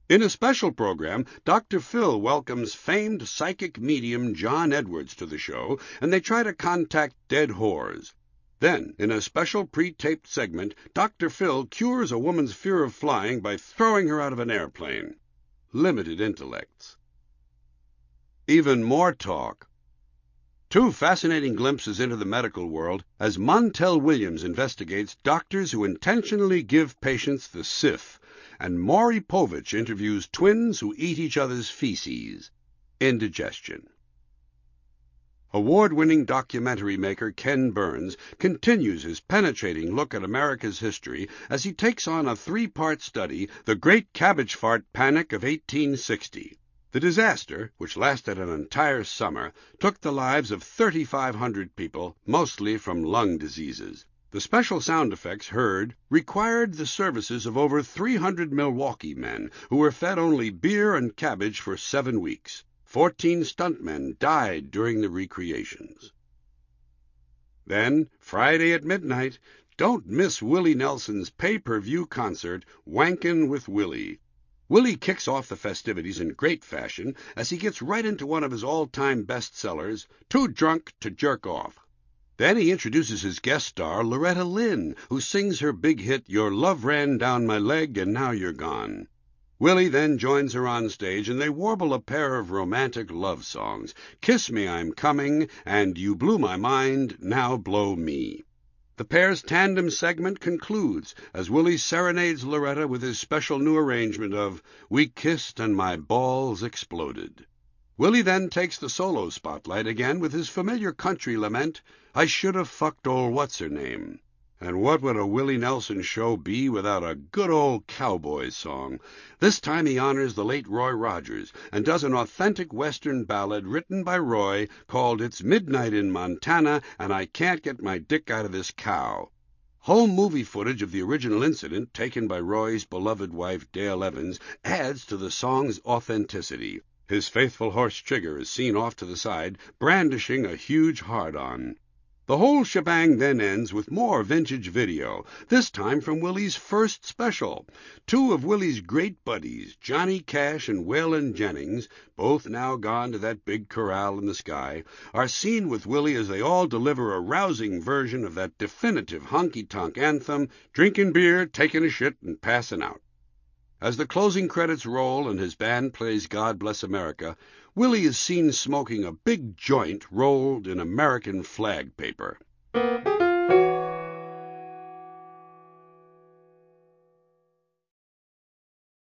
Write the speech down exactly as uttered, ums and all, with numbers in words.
In a special program, Doctor Phil welcomes famed psychic medium John Edwards to the show, and they try to contact dead whores. Then, in a special pre-taped segment, Doctor Phil cures a woman's fear of flying by throwing her out of an airplane. Limited intellects. Even more talk. Two fascinating glimpses into the medical world as Montel Williams investigates doctors who intentionally give patients the sif, and Maury Povich interviews twins who eat each other's feces. Indigestion. Award-winning documentary maker Ken Burns continues his penetrating look at America's history as he takes on a three-part study, The Great Cabbage Fart Panic of eighteen sixty. The disaster, which lasted an entire summer, took the lives of thirty-five hundred people, mostly from lung diseases. The special sound effects heard required the services of over three hundred Milwaukee men who were fed only beer and cabbage for seven weeks. Fourteen stuntmen died during the recreations. Then, Friday at midnight, don't miss Willie Nelson's pay-per-view concert, Wankin' with Willie. Willie kicks off the festivities in great fashion as he gets right into one of his all-time bestsellers, Too Drunk to Jerk Off. Then he introduces his guest star, Loretta Lynn, who sings her big hit, Your Love Ran Down My Leg and Now You're Gone. Willie then joins her on stage, and they warble a pair of romantic love songs, Kiss Me, I'm Coming, and You Blew My Mind, Now Blow Me. The pair's tandem segment concludes as Willie serenades Loretta with his special new arrangement of We Kissed and My Balls Exploded. Willie then takes the solo spotlight again with his familiar country lament, I Should Have Fucked Old What's-Her-Name. And what would a Willie Nelson show be without a good old cowboy song? This time he honors the late Roy Rogers and does an authentic Western ballad written by Roy called It's Midnight in Montana and I Can't Get My Dick Out of This Cow. Home movie footage of the original incident, taken by Roy's beloved wife Dale Evans, adds to the song's authenticity. His faithful horse Chigger is seen off to the side, brandishing a huge hard-on. The whole shebang then ends with more vintage video, this time from Willie's first special. Two of Willie's great buddies, Johnny Cash and Waylon Jennings, both now gone to that big corral in the sky, are seen with Willie as they all deliver a rousing version of that definitive honky-tonk anthem, drinking beer, taking a shit, and passing out. As the closing credits roll and his band plays God Bless America, Willie is seen smoking a big joint rolled in American flag paper.